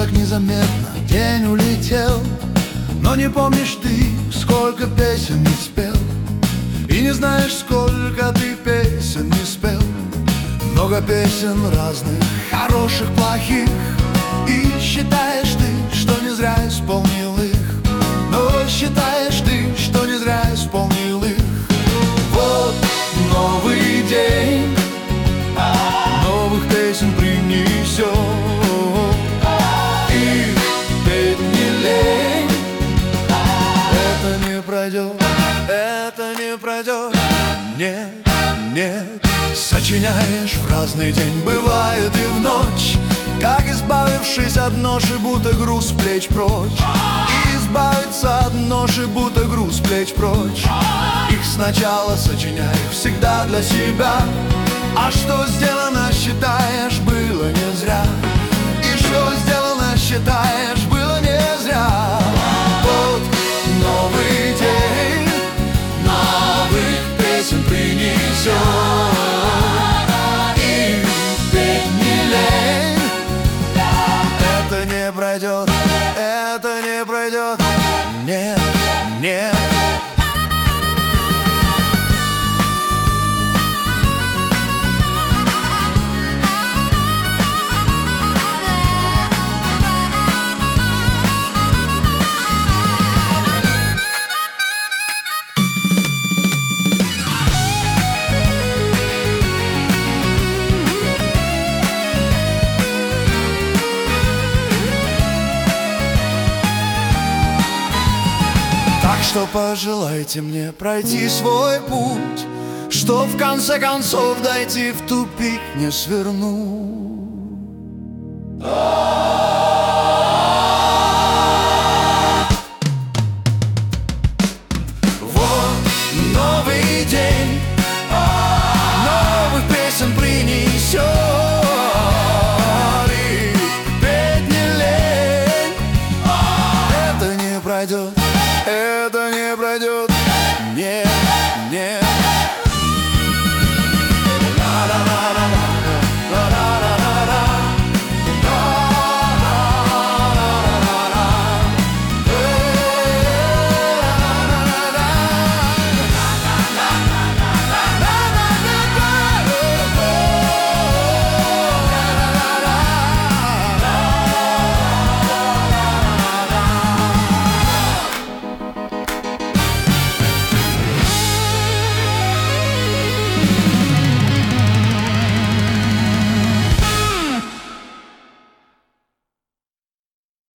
так незаметно день улетел, но не помнишь ты, сколько песен не спел, и не знаешь, сколько ты песен не спел. Много песен разных, хороших, плохих, и считаешь ты, что не зря исполнил их. Но считаешь ты, что не зря исполнил их. Вот новый день, новых песен принесет, и петь не лень. Это не пройдет, это не пройдет. Нет, нет. Сочиняешь в разный день, бывает и в ночь, как избавившись от ноши, будто груз плеч прочь. И избавиться от ноши, будто груз плеч прочь. Их сначала сочиняй всегда для себя, а что сделано, считаешь, было не зря. И что сделано, считаешь, было не зря. Вот новый день, новых песен принесет, и петь не лень. Это не пройдет, это не пройдет. Нет, нет. Так что пожелайте мне пройти свой путь, что в конце концов дойти в тупик не свернуть. Вот новый день, новых песен принесет, и петь не лень. Это не пройдет, это не пройдет. Нет, нет.